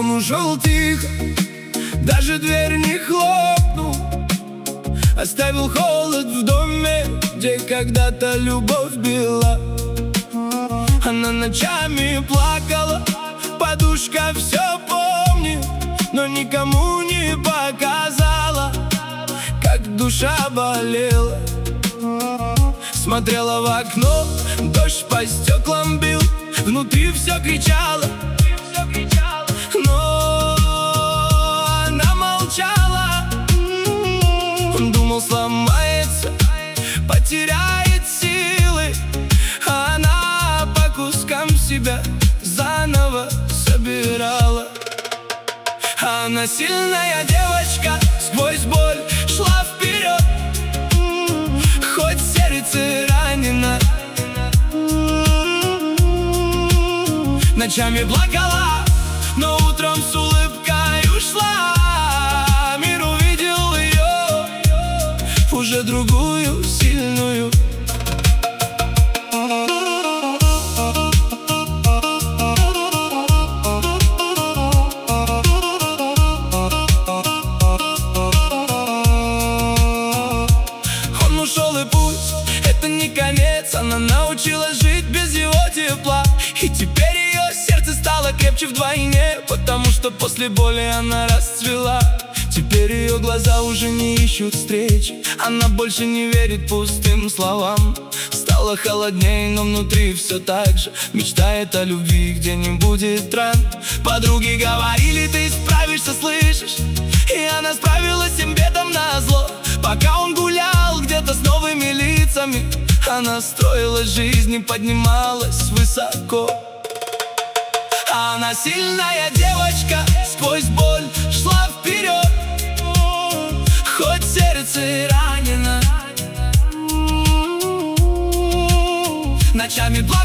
Он ушел тихо, даже дверь не хлопнул, оставил холод в доме, где когда-то любовь была. Она ночами плакала, подушка все помнит, но никому не показала, как душа болела. Смотрела в окно, дождь по стеклам бил, внутри все кричало, но она молчала. Он думал, сломается, потеряет силы, а она по кускам себя заново собирала. Она сильная девочка, сквозь боль шла вперед, хоть сердце ранено. Ночами плакала, но утром с улыбкой ушла. Мир увидел ее, уже другую, сильную. Он ушел, и пусть это не конец, она научилась жить без его тепла. И теперь ее сердце стало крепче вдвойне, потому что после боли она расцвела. Теперь ее глаза уже не ищут встречи, она больше не верит пустым словам. Стало холодней, но внутри все так же мечтает о любви, где не будет ран. Подруги говорили, ты справишься, слышишь? И она справилась им бедом назло. Пока он гулял где-то с новыми лицами, она строила жизнь и поднималась высоко. Она сильная девочка, сквозь боль шла вперед, хоть сердце ранено. Ночами плакала,